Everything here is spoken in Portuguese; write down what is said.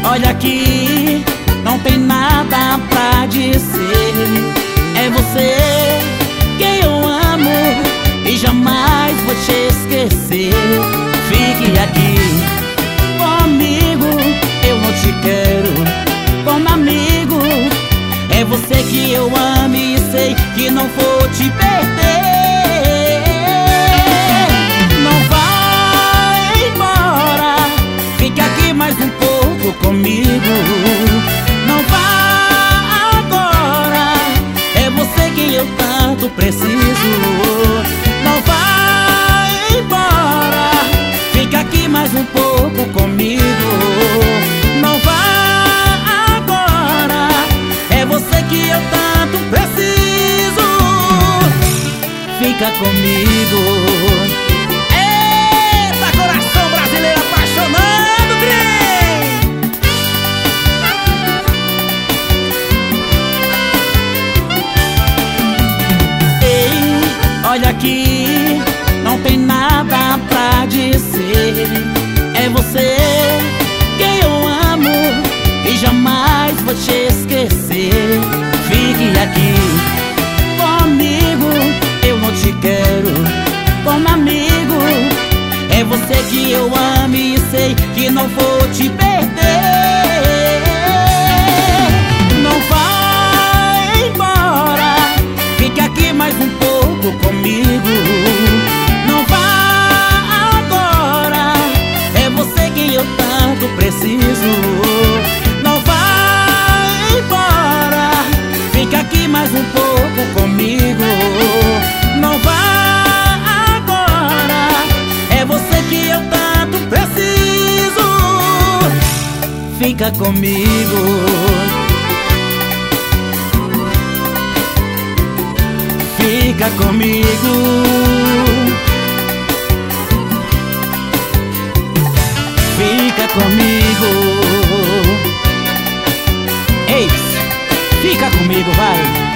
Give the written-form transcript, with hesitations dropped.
olha aqui, não tem nada pra dizer. É você quem eu amo e jamais vou te esquecer. Fique aqui comigo, eu não te quero como amigo. É você que eu amo e sei que não vou te perder. Não vai embora, fica aqui mais um pouco comigo. Não vá agora, é você que eu tanto preciso. Não vai embora, fica aqui mais um pouco comigo. Não vá agora, é você que eu tanto preciso. Fica comigo. Eita, coração brasileiro apaixonado, trem! Ei, olha aqui, não tem nada pra dizer. É você quem eu amo e jamais vou te esquecer. Fique aqui comigo, eu não te quero como amigo. É você que eu amo e sei que não vou te perder. Não vai embora, fique aqui mais um pouco comigo. Não vá agora, é você que eu tanto preciso. Não vai embora, fica aqui mais um pouco comigo. Não vá agora, é você que eu tanto preciso. Fica comigo. Fica comigo. Fica comigo. Ei, fica comigo, vai.